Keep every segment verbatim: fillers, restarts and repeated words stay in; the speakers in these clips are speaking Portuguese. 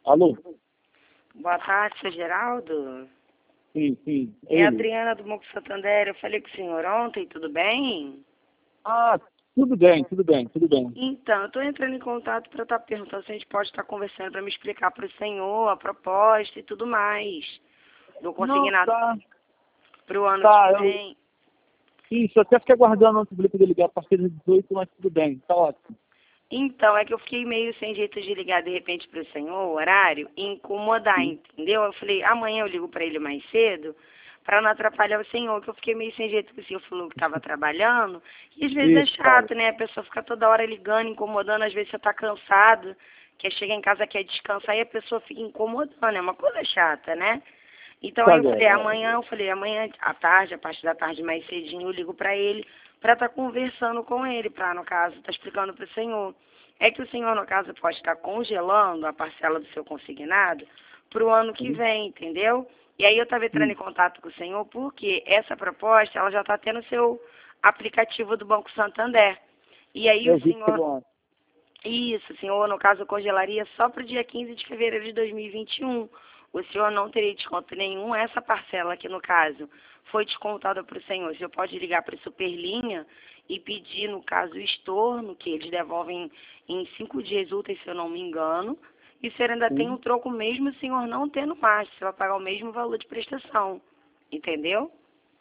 Alô? Boa tarde, seu Geraldo. Sim, sim. É a Ele. Adriana do Banco Santander. Eu falei com o senhor ontem, tudo bem? Ah, tudo bem, tudo bem, tudo bem. Então, eu estou entrando em contato para estar perguntando se a gente pode estar conversando para me explicar para o senhor a proposta e tudo mais do Não, consignado tá, para o ano que tá. Eu, vem. isso, eu até fiquei aguardando antes de poder ligar a partir das dezoito, mas tudo bem, tá ótimo. Então, é que eu fiquei meio sem jeito de ligar de repente para o senhor, o horário, e incomodar, Sim. entendeu? Eu falei, amanhã eu ligo para ele mais cedo, para não atrapalhar o senhor, que eu fiquei meio sem jeito que o senhor falou que estava trabalhando. E às vezes é Isso, fala. chato, né? A pessoa fica toda hora ligando, incomodando, às vezes você está cansado, quer chegar em casa, quer descansar, e a pessoa fica incomodando, é uma coisa chata, né? Então Tá aí eu bom, falei, é. amanhã, eu falei, amanhã à tarde, a partir da tarde mais cedinho, eu ligo para ele, para estar conversando com ele, para, no caso, estar explicando para o senhor. É que o senhor, no caso, pode estar congelando a parcela do seu consignado para o ano que Sim, vem, entendeu? E aí eu estava entrando sim. em contato com o senhor porque essa proposta, ela já está tendo o seu aplicativo do Banco Santander. E aí Eu o vi que senhor, chegou ontem. isso, o senhor, no caso, congelaria só para o dia quinze de fevereiro de dois mil e vinte e um. O senhor não teria desconto nenhum. Essa parcela aqui, no caso, foi descontada para o senhor. O senhor pode ligar para a Superlinha e pedir, no caso, o estorno, que eles devolvem em cinco dias úteis, se eu não me engano. E o senhor ainda tem um Sim. troco mesmo, o senhor não tendo mais. Você vai pagar o mesmo valor de prestação. Entendeu?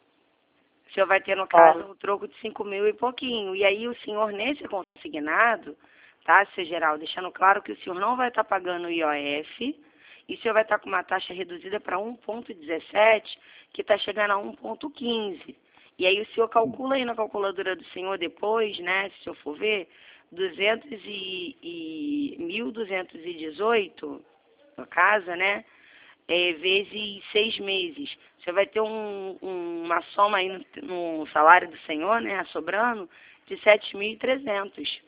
O senhor vai ter, no caso, Ah, um troco de cinco mil e pouquinho. E aí o senhor, nesse consignado, tá, seu Geraldo, deixando claro que o senhor não vai estar pagando o I O F, e o senhor vai estar com uma taxa reduzida para um vírgula dezessete, que está chegando a um vírgula quinze. E aí o senhor sim. calcula aí na calculadora do senhor depois, né, se o senhor for ver, duzentos e, e mil duzentos e dezoito, no caso, né, é, vezes seis meses. Você vai ter um, um- uma soma aí no, no salário do senhor, né, sobrando, de sete mil e trezentos.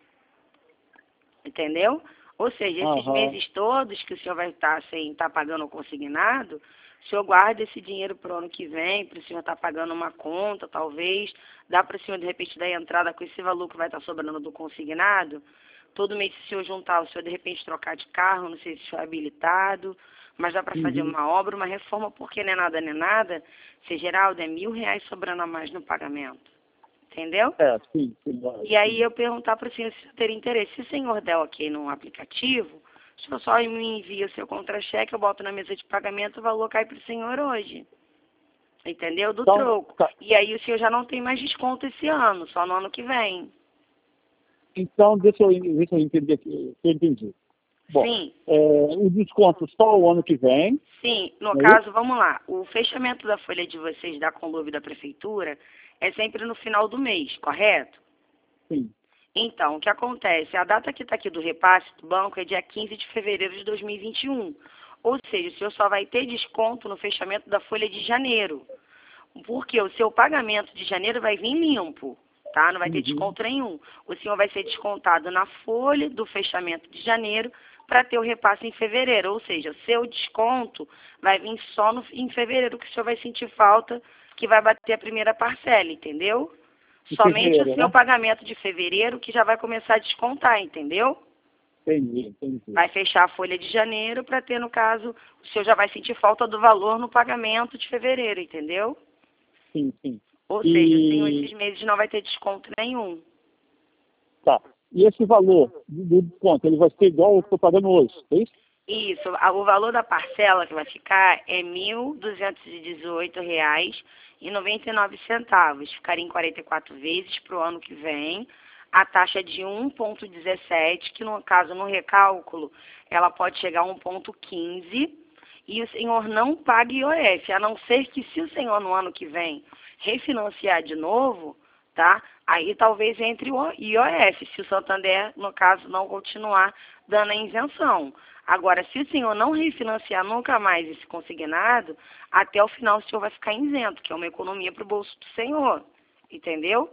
Entendeu? Ou seja, esses Aham. meses todos que o senhor vai estar sem estar pagando o consignado, o senhor guarda esse dinheiro para o ano que vem, para o senhor estar pagando uma conta, talvez, dá para o senhor, de repente, dar entrada com esse valor que vai estar sobrando do consignado. Todo mês, se o senhor juntar, o senhor, de repente, trocar de carro, não sei se o senhor é habilitado, mas dá para fazer Uhum. uma obra, uma reforma, porque não é nada, nem nada. Se Geraldo, é mil reais sobrando a mais no pagamento. Entendeu? É, sim, sim, lógico, E aí sim. eu perguntar para o senhor se o senhor teria interesse. Se o senhor der ok no aplicativo, o senhor só me envia o seu contra-cheque, eu boto na mesa de pagamento, o valor cai para o senhor hoje. Entendeu? Do Então, troco. tá. E aí o senhor já não tem mais desconto esse ano, só no ano que vem. Então, deixa eu, deixa eu entender aqui, se eu entendi. Bom, Sim, é, o desconto só o ano que vem, sim. No não é isso? caso, vamos lá. O fechamento da folha de vocês da Conluve da Prefeitura é sempre no final do mês, correto? Sim. Então, o que acontece? A data que está aqui do repasse do banco é dia quinze de fevereiro de dois mil e vinte e um. Ou seja, o senhor só vai ter desconto no fechamento da folha de janeiro. Porque o seu pagamento de janeiro vai vir limpo, tá? Não vai ter Uhum. desconto nenhum. O senhor vai ser descontado na folha do fechamento de janeiro para ter o repasse em fevereiro. Ou seja, o seu desconto vai vir só no, em fevereiro, que o senhor vai sentir falta, que vai bater a primeira parcela, entendeu? Em Somente o fevereiro, seu né? pagamento de fevereiro que já vai começar a descontar, entendeu? Entendi, entendi. Vai fechar a folha de janeiro para ter, no caso, o senhor já vai sentir falta do valor no pagamento de fevereiro, entendeu? Sim, sim. Ou seja, o senhor E, esses meses não vai ter desconto nenhum. tá. E esse valor do do desconto, ele vai ser igual ao que eu estou pagando hoje, é isso? Isso, a- o valor da parcela que vai ficar é mil duzentos e dezoito reais e noventa e nove centavos. Ficaria em quarenta e quatro vezes para o ano que vem. A taxa é de um vírgula dezessete, que no caso, no recálculo, ela pode chegar a um vírgula quinze. E o senhor não paga I O F, a não ser que se o senhor no ano que vem refinanciar de novo, tá? Aí talvez entre o I O F, se o Santander, no caso, não continuar dando a isenção. Agora, se o senhor não refinanciar nunca mais esse consignado, até o final o senhor vai ficar isento, que é uma economia para o bolso do senhor. Entendeu?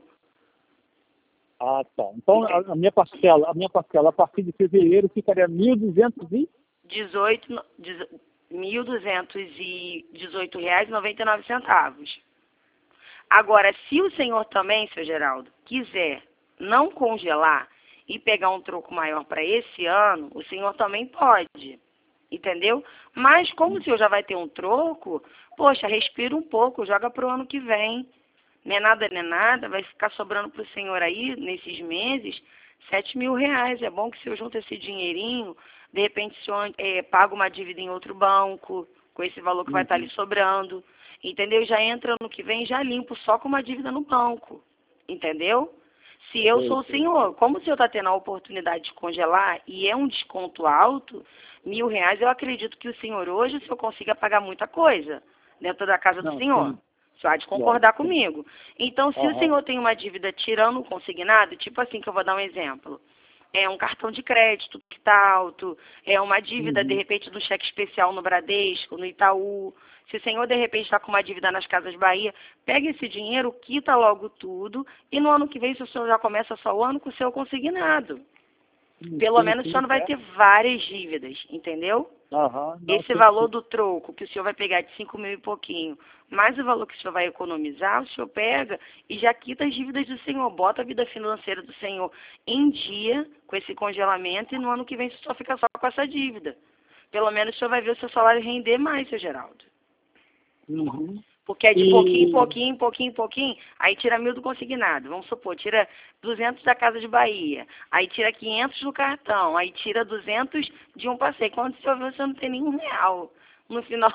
Ah, tá. Então, a, Ente- a minha parcela, a minha parcela a partir de fevereiro ficaria mil e duzentos e... dezoito, no- dezo- mil duzentos e dezoito reais e noventa e nove centavos. Agora, se o senhor também, seu Geraldo, quiser não congelar e pegar um troco maior para esse ano, o senhor também pode. entendeu? Mas como o senhor já vai ter um troco, poxa, respira um pouco, joga para o ano que vem. Não é nada, não é nada, vai ficar sobrando para o senhor aí, nesses meses, sete mil reais. É bom que o senhor junta esse dinheirinho, de repente o senhor é, paga uma dívida em outro banco, com esse valor que vai estar ali sobrando, entendeu? Já entra no que vem, já limpo só com uma dívida no banco, entendeu? Se eu sou o senhor, como o senhor está tendo a oportunidade de congelar e é um desconto alto, mil reais, eu acredito que o senhor hoje, o senhor consiga pagar muita coisa dentro da casa do Não, senhor. sim. O senhor há de concordar Lógico, sim. comigo. Então, se o Aham. senhor tem uma dívida tirando o consignado, tipo assim, que eu vou dar um exemplo. É um cartão de crédito que está alto, é uma dívida, de Uhum. repente, do cheque especial no Bradesco, no Itaú. Se o senhor, de repente, está com uma dívida nas Casas Bahia, pega esse dinheiro, quita logo tudo, e no ano que vem, se o senhor já começa só o ano com o seu consignado. Sim, Pelo sim, menos o sim, senhor não vai certo. ter várias dívidas, entendeu? Aham, não, Esse sim, valor sim. do troco que o senhor vai pegar de cinco mil e pouquinho, mais o valor que o senhor vai economizar, o senhor pega e já quita as dívidas do senhor, bota a vida financeira do senhor em dia com esse congelamento e no ano que vem o senhor fica só com essa dívida. Pelo menos o senhor vai ver o seu salário render mais, seu Geraldo. Uhum. Porque é de pouquinho em E, pouquinho, em pouquinho em pouquinho, aí tira mil do consignado. Vamos supor, tira duzentos da Casa de Bahia, aí tira quinhentos do cartão, aí tira duzentos de um passeio. Quando você vê, você não tem nenhum real no final,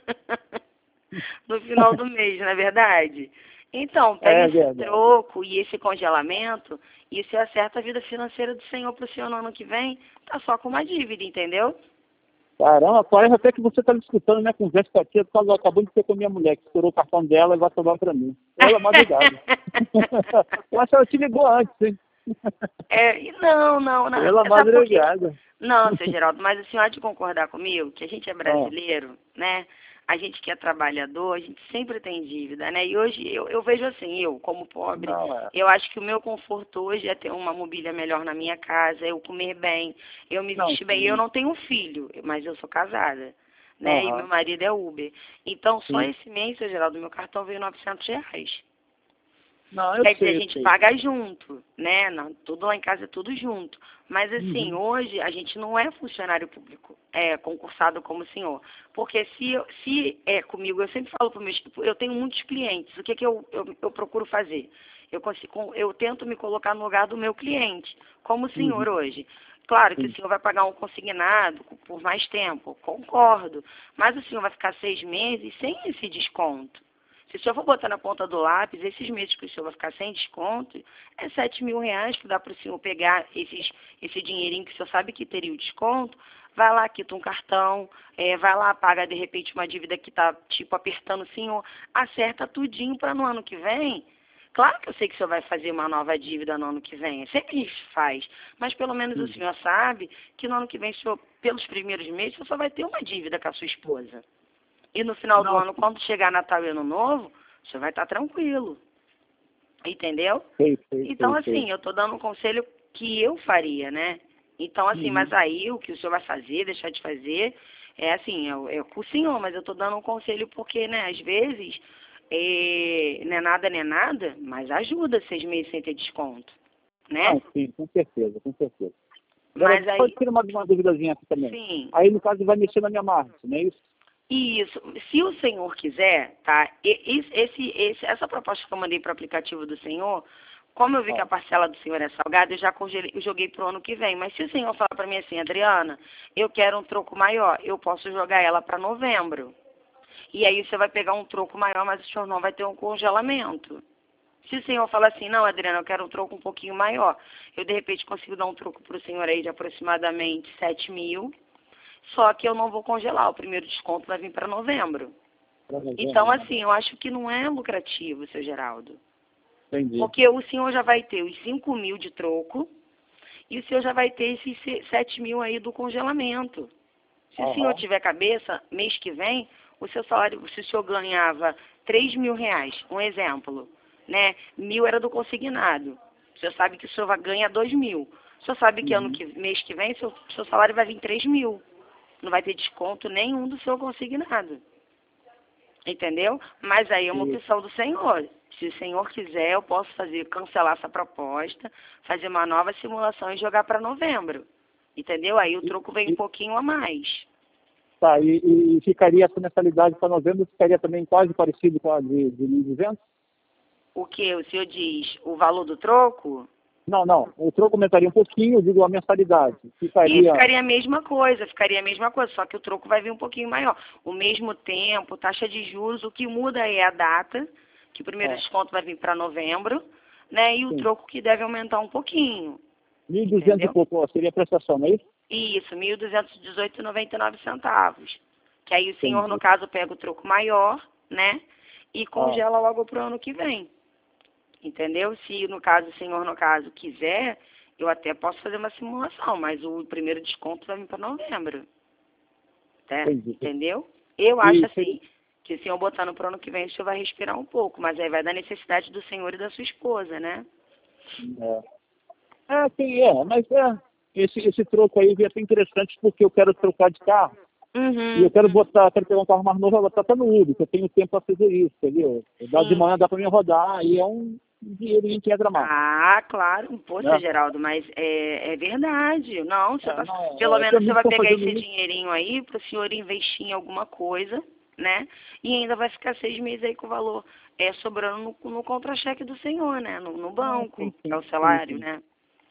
no final do mês, não é verdade? Então, pega é esse verdade. troco e esse congelamento e você acerta a vida financeira do senhor para o senhor no ano que vem, tá só com uma dívida, entendeu? Caramba, parece até que você está me escutando minha conversa com a tia, eu acabou de ter com a minha mulher, que estourou o cartão dela e vai sobrar para mim. Ela é madrugada. Eu acho que ela te ligou antes, hein? É, e não, não, não. Pela Sabe por quê? madrugada. Não, seu Geraldo, mas o senhor há de concordar comigo que a gente é Ah, brasileiro, né? A gente que é trabalhador, a gente sempre tem dívida, né? E hoje eu, eu vejo assim, eu como pobre, não é. eu acho que o meu conforto hoje é ter uma mobília melhor na minha casa, eu comer bem, eu me Não, vestir bem. Eu sim. não tenho filho, mas eu sou casada, né? E meu Aham, marido é Uber. Então, só sim. esse mês, seu Geraldo, meu cartão veio novecentos reais. Não, eu Quer dizer, a sei, eu gente sei. paga junto, né? Não, tudo lá em casa é tudo junto. Mas assim, Uhum. hoje a gente não é funcionário público, é concursado como o senhor. Porque se, eu- se é comigo, eu sempre falo para meus, eu tenho muitos clientes, o que, que eu, eu, eu procuro fazer? Eu, consigo, eu tento me colocar no lugar do meu cliente, como o senhor Uhum. hoje. Claro que o Sim. senhor vai pagar um consignado por mais tempo, concordo. Mas o senhor vai ficar seis meses sem esse desconto. Se o senhor for botar na ponta do lápis, esses meses que o senhor vai ficar sem desconto, é sete mil reais que dá para o senhor pegar esses, esse dinheirinho que o senhor sabe que teria o desconto, vai lá, quita um cartão, é, vai lá, paga de repente uma dívida que está tipo apertando o senhor, acerta tudinho para no ano que vem. Claro que eu sei que o senhor vai fazer uma nova dívida no ano que vem, sempre faz, mas pelo menos o Uhum. senhor sabe que no ano que vem, o senhor, pelos primeiros meses, o senhor só vai ter uma dívida com a sua esposa. E no final do Não, ano, sim. quando chegar Natal e Ano Novo, você vai estar tranquilo. Entendeu? Sei, sei, Então, sei, sei. assim, eu estou dando um conselho que eu faria, né? Então, assim, mas Uhum. aí o que o senhor vai fazer, deixar de fazer, é assim, é, é com o senhor, mas eu estou dando um conselho porque, né, às vezes, é, não é nada, não é nada, mas ajuda seis meses sem ter desconto, né? Não, sim, com certeza, com certeza. Agora, Mas pode aí, ter uma, uma duvidazinha aqui também. sim. Aí, no caso, vai mexer na minha margem, não é isso? Isso, se o senhor quiser, tá? E- is- Esse, esse, essa proposta que eu mandei para o aplicativo do senhor, como eu vi que Ah, a parcela do senhor é salgada, eu já congelei, eu joguei para o ano que vem. Mas se o senhor falar para mim assim, Adriana, eu quero um troco maior, eu posso jogar ela para novembro. E aí você vai pegar um troco maior, mas o senhor não vai ter um congelamento. Se o senhor falar assim, não, Adriana, eu quero um troco um pouquinho maior, eu de repente consigo dar um troco para o senhor aí de aproximadamente sete mil. Só que eu não vou congelar, o primeiro desconto vai vir para novembro. pra novembro, Então, né? assim, eu acho que não é lucrativo, seu Geraldo. Entendi. Porque o senhor já vai ter os cinco mil de troco e o senhor já vai ter esses se- sete mil aí do congelamento. Se o senhor Aham. tiver cabeça, mês que vem, o seu salário, se o senhor ganhava três mil reais, um exemplo, né? Mil era do consignado. O senhor sabe que o senhor vai ganhar dois mil. O senhor sabe que ano Uhum. que, mês que vem, seu, seu salário vai vir três mil. Não vai ter desconto nenhum do seu consignado. Entendeu? Mas aí é uma Sim. opção do senhor. Se o senhor quiser, eu posso fazer, cancelar essa proposta, fazer uma nova simulação e jogar para novembro. Entendeu? Aí o E, troco vem um e, pouquinho a mais. Tá, e, e ficaria essa mensalidade para novembro, ficaria também quase parecido com a de, de mil e duzentos? O que o senhor diz? O valor do troco? Não, não. O troco aumentaria um pouquinho, eu digo a mensalidade. E Ficaria. ficaria a mesma coisa, ficaria a mesma coisa, só que o troco vai vir um pouquinho maior. O mesmo tempo, taxa de juros, o que muda é a data, que o primeiro É. desconto vai vir para novembro, né? E o Sim. troco que deve aumentar um pouquinho. mil e duzentos e Entendeu? pouco ó, seria a prestação, não é isso? Isso, mil duzentos e dezoito reais e noventa e nove centavos. Que aí o senhor, Entendi. no caso, pega o troco maior, né? E congela logo para o ano que vem. Entendeu? Se, no caso, o senhor, no caso, quiser, eu até posso fazer uma simulação, mas o primeiro desconto vai vir para novembro. Tá? Entendi. Entendeu? Eu acho E- assim, que se eu botar no ano que vem, o senhor vai respirar um pouco, mas aí vai dar necessidade do senhor e da sua esposa, né? É, é, tem, é mas é, esse, esse troco aí é bem interessante porque eu quero trocar de carro. E eu quero Uhum. botar, quero pegar um carro mais novo, eu vou botar até no Uber, que eu tenho tempo para fazer isso, entendeu? Dá de Sim. manhã dá para me rodar, e é um dinheirinho que entra mais. Ah, claro. Poxa, Né? Geraldo, mas é, é verdade. Não, você É, tá- não, pelo é, tem menos você amigos vai que estão pegar fazendo esse isso. dinheirinho aí para o senhor investir em alguma coisa, né? E ainda vai ficar seis meses aí com o valor é, sobrando no, no contra-cheque do senhor, né? No, no Ah, banco, sim, que é sim, o sim, salário, sim. né?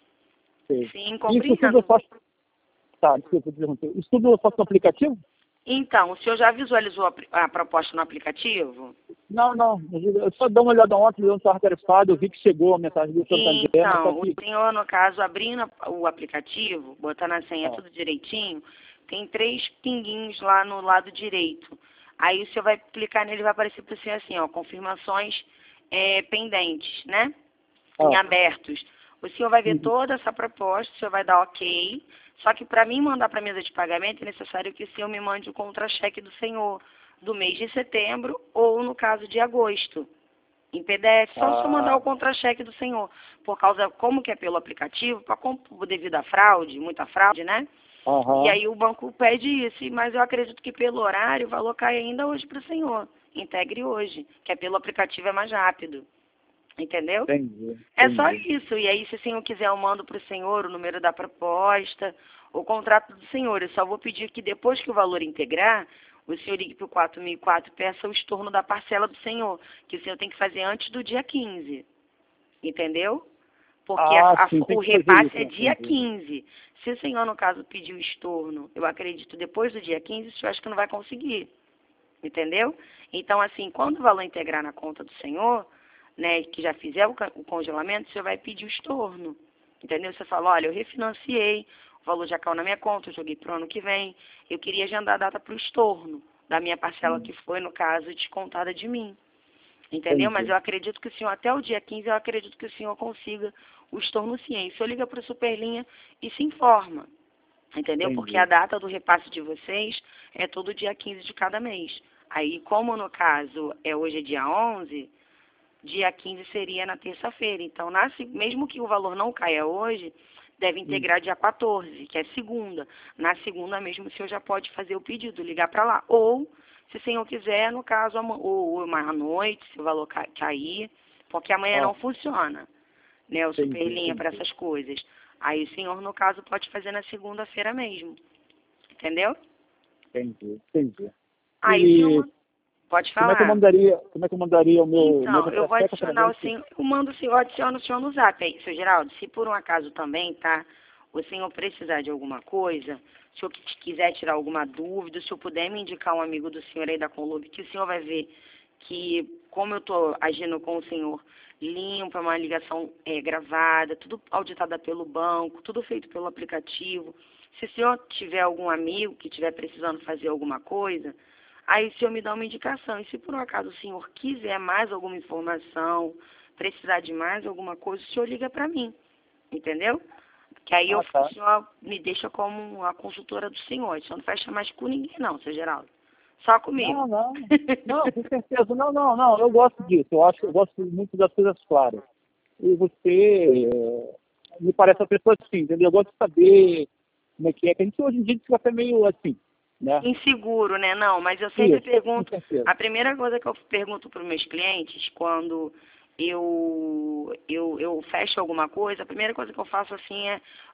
Sei. Sim, Isso tudo eu compreendo. faço. Tá, desculpa, eu interromper. Isso tudo eu faço no aplicativo? Então, o senhor já visualizou a, a proposta no aplicativo? Não, não. Eu só dei uma olhada ontem, eu não estava interessado, eu vi que chegou a mensagem do Santander, mas só Então, o que. senhor, no caso, abrindo o aplicativo, botando a senha Ah, tudo direitinho, tem três pinguinhos lá no lado direito. Aí o senhor vai clicar nele e vai aparecer para o senhor assim, ó, confirmações é, pendentes, né? Em ah, abertos. O senhor vai ver uhum. toda essa proposta, o senhor vai dar ok. Só que para mim mandar para a mesa de pagamento é necessário que o senhor me mande o contra-cheque do senhor do mês de setembro ou no caso de agosto. Em P D F, só se eu mandar o Ah, contra-cheque do senhor. Por causa, como que é pelo aplicativo, pra, com- devido à fraude, muita fraude, né? E aham, aí o banco pede isso, e- mas eu acredito que pelo horário o valor cai ainda hoje para o senhor. Integre hoje, que é pelo aplicativo é mais rápido. Entendeu? entendi, É só entendi. isso. E aí, se o senhor quiser, eu mando para o senhor o número da proposta, o contrato do senhor. Eu só vou pedir que depois que o valor integrar, o senhor ligue para o quatro mil e quatro e peça o estorno da parcela do senhor, que o senhor tem que fazer antes do dia quinze. Entendeu? Porque a- Ah, a- sim, tem o que fazer repasse isso, é dia entendi. quinze. Se o senhor, no caso, pedir o estorno, eu acredito, depois do dia quinze, o senhor acha que não vai conseguir. Entendeu? Então, assim, quando o valor integrar na conta do senhor, né, que já fizer o, ca- o congelamento, você vai pedir o estorno. Entendeu? Você fala, olha, eu refinanciei, o valor já caiu na minha conta, eu joguei para o ano que vem, eu queria agendar a data para o estorno da minha parcela que foi, no caso, descontada de mim. Entendeu? Mas Entendi, eu acredito que o senhor, até o dia quinze, eu acredito que o senhor consiga o estorno sim. Aí o senhor liga para o Superlinha e se informa. Entendeu? Porque a entendi. data do repasse de vocês é todo dia quinze de cada mês. Aí, como no caso é hoje é dia onze, dia quinze seria na terça-feira. Então, na se- mesmo que o valor não caia hoje, deve Hum. integrar dia quatorze, que é segunda. Na segunda mesmo, o senhor já pode fazer o pedido, ligar para lá. Ou, se o senhor quiser, no caso, ama- ou, ou mais à noite, se o valor ca- cair, porque amanhã Ah, não funciona, né, o entendi, Superlinha para entendi, essas coisas. Aí o senhor, no caso, pode fazer na segunda-feira mesmo. Entendeu? entendi, entendi. Aí o senhor E manda- pode como é que eu falar. mandaria, como é que eu mandaria o meu, meu Então, eu vou contra-cheque adicionar o através de... senhor, eu mando o senhor, eu adiciono o senhor no zap aí, seu Geraldo. Se por um acaso também, tá, o senhor precisar de alguma coisa, se o senhor qui- quiser tirar alguma dúvida, se eu puder me indicar um amigo do senhor aí da Conlub, que o senhor vai ver que, como eu estou agindo com o senhor, limpa, uma ligação é, gravada, tudo auditada pelo banco, tudo feito pelo aplicativo. Se o senhor tiver algum amigo que estiver precisando fazer alguma coisa, aí o senhor me dá uma indicação. E se por um acaso o senhor quiser mais alguma informação, precisar de mais alguma coisa, o senhor liga para mim. Entendeu? Que aí eu, Ah, o tá. senhor me deixa como a consultora do senhor. O senhor não fecha mais com ninguém não, seu Geraldo. Só comigo. Não, não, não, com certeza, não, não, não, eu gosto disso, eu acho, eu gosto muito das coisas claras. E você eh, me parece uma pessoa assim, entendeu? Eu gosto de saber como é que é, que a gente hoje em dia fica até meio assim, né? Inseguro, né? Não, mas eu sempre Isso, com pergunto, certeza. a primeira coisa que eu pergunto para os meus clientes, quando eu, eu, eu fecho alguma coisa, a primeira coisa que eu faço assim é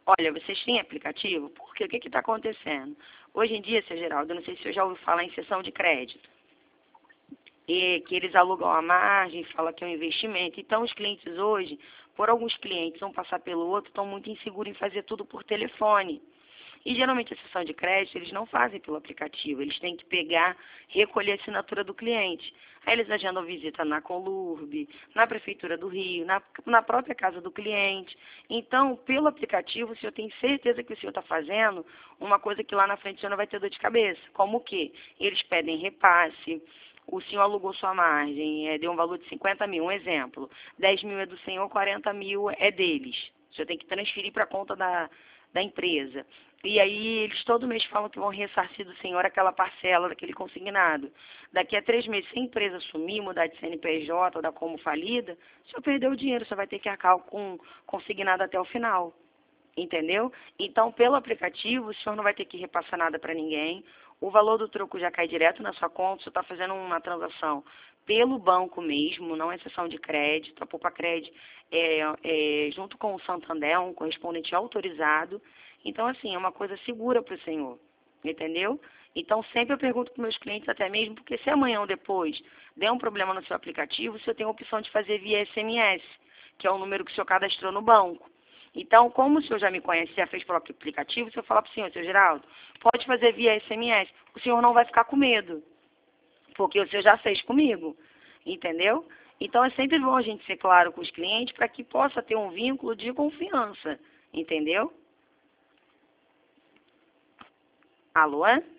Olha, vocês têm aplicativo? Por quê? O que está acontecendo? Hoje em dia, seu Geraldo, eu não sei se você já ouviu falar em cessão de crédito. E que eles alugam a margem, fala que é um investimento. Então, os clientes hoje, por alguns clientes, um passar pelo outro, estão muito inseguros em fazer tudo por telefone. E geralmente a sessão de crédito eles não fazem pelo aplicativo, eles têm que pegar, recolher a assinatura do cliente. Aí eles agendam visita na Conlurb, na Prefeitura do Rio, na, na própria casa do cliente. Então, pelo aplicativo, o senhor tem certeza que o senhor está fazendo uma coisa que lá na frente o senhor não vai ter dor de cabeça. Como o quê? Eles pedem repasse. O senhor alugou sua margem, é, deu um valor de cinquenta mil, um exemplo. dez mil é do senhor, quarenta mil é deles. O senhor tem que transferir para a conta da, da empresa. E aí eles todo mês falam que vão ressarcir do senhor aquela parcela daquele consignado. Daqui a três meses, se a empresa sumir, mudar de C N P J ou dar como falida, o senhor perdeu o dinheiro, o senhor vai ter que arcar com consignado até o final. Entendeu? Então, pelo aplicativo, o senhor não vai ter que repassar nada para ninguém. O valor do troco já cai direto na sua conta, o senhor está fazendo uma transação pelo banco mesmo, não é sessão de crédito. A Poupa Crédito é, é junto com o Santander, um correspondente autorizado. Então, assim, é uma coisa segura para o senhor, entendeu? Então, sempre eu pergunto para os meus clientes, até mesmo, porque se amanhã ou depois der um problema no seu aplicativo, o senhor tem a opção de fazer via S M S, que é o número que o senhor cadastrou no banco. Então, como o senhor já me conhece, já fez pelo aplicativo, se eu falar para o senhor, seu Geraldo, pode fazer via S M S, o senhor não vai ficar com medo, porque o senhor já fez comigo, entendeu? Então, é sempre bom a gente ser claro com os clientes para que possa ter um vínculo de confiança, entendeu? Alô?